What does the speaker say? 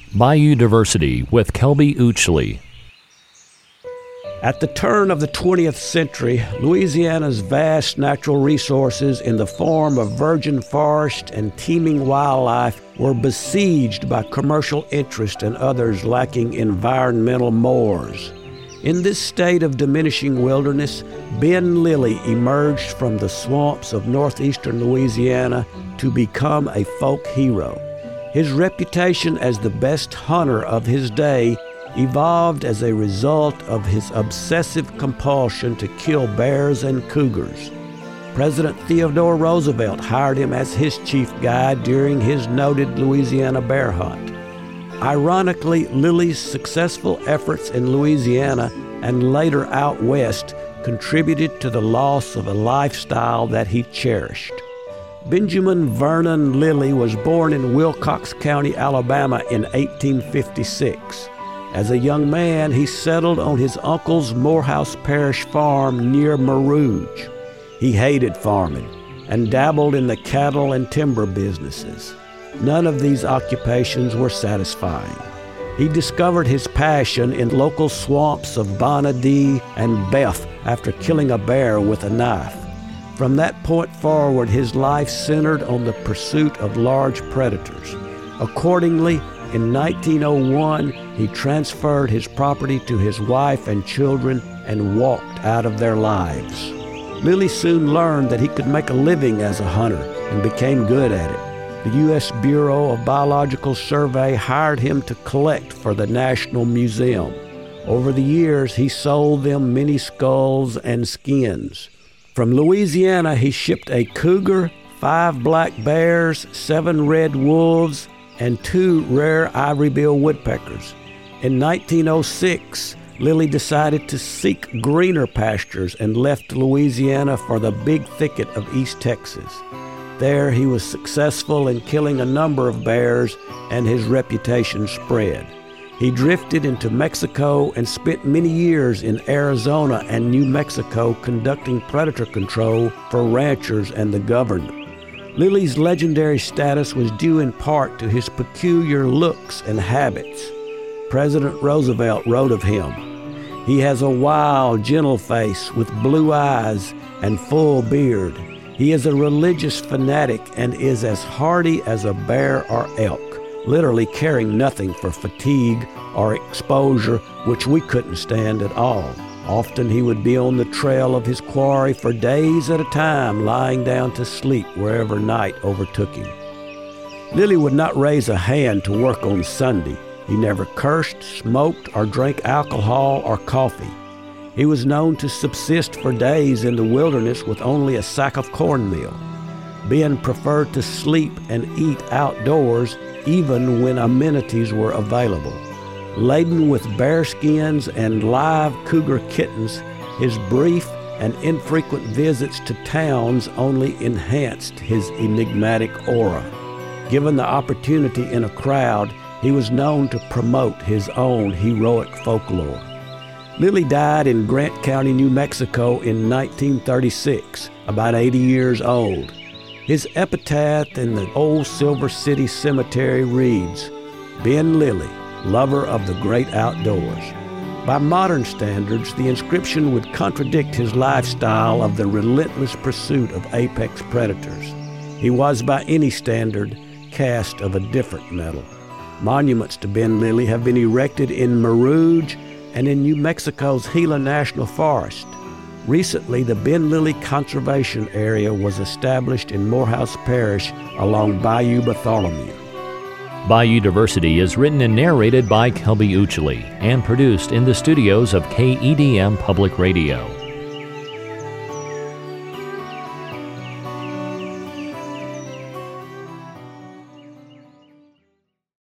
Bayou Diversity with Kelby Uchley. At the turn of the 20th century, Louisiana's vast natural resources in the form of virgin forest and teeming wildlife were besieged by commercial interest and others lacking environmental mores. In this state of diminishing wilderness, Ben Lilly emerged from the swamps of northeastern Louisiana to become a folk hero. His reputation as the best hunter of his day evolved as a result of his obsessive compulsion to kill bears and cougars. President Theodore Roosevelt hired him as his chief guide during his noted Louisiana bear hunt. Ironically, Lilly's successful efforts in Louisiana and later out west contributed to the loss of a lifestyle that he cherished. Benjamin Vernon Lilly was born in Wilcox County, Alabama in 1856. As a young man, he settled on his uncle's Morehouse Parish farm near Mer Rouge. He hated farming and dabbled in the cattle and timber businesses. None of these occupations were satisfying. He discovered his passion in local swamps of Bonadee and Beth after killing a bear with a knife. From that point forward, his life centered on the pursuit of large predators. Accordingly, in 1901, he transferred his property to his wife and children and walked out of their lives. Lilly soon learned that he could make a living as a hunter and became good at it. The U.S. Bureau of Biological Survey hired him to collect for the National Museum. Over the years, he sold them many skulls and skins. From Louisiana, he shipped a cougar, 5 black bears, 7 red wolves, and 2 rare ivory-bill woodpeckers. In 1906, Lilly decided to seek greener pastures and left Louisiana for the big thicket of East Texas. There he was successful in killing a number of bears, and his reputation spread. He drifted into Mexico and spent many years in Arizona and New Mexico conducting predator control for ranchers and the government. Lilly's legendary status was due in part to his peculiar looks and habits. President Roosevelt wrote of him, "He has a wild, gentle face with blue eyes and full beard. He is a religious fanatic and is as hardy as a bear or elk, literally caring nothing for fatigue or exposure, which we couldn't stand at all. Often he would be on the trail of his quarry for days at a time, lying down to sleep wherever night overtook him." Lilly would not raise a hand to work on Sunday. He never cursed, smoked, or drank alcohol or coffee. He was known to subsist for days in the wilderness with only a sack of cornmeal. Ben preferred to sleep and eat outdoors even when amenities were available. Laden with bear skins and live cougar kittens, his brief and infrequent visits to towns only enhanced his enigmatic aura. Given the opportunity in a crowd, he was known to promote his own heroic folklore. Lilly died in Grant County, New Mexico in 1936, about 80 years old. His epitaph in the Old Silver City Cemetery reads, "Ben Lilly, lover of the great outdoors." By modern standards, the inscription would contradict his lifestyle of the relentless pursuit of apex predators. He was, by any standard, cast of a different metal. Monuments to Ben Lilly have been erected in Mer Rouge and in New Mexico's Gila National Forest. Recently, the Ben Lilly Conservation Area was established in Morehouse Parish along Bayou Bartholomew. Bayou Diversity is written and narrated by Kelby Uchley and produced in the studios of KEDM Public Radio.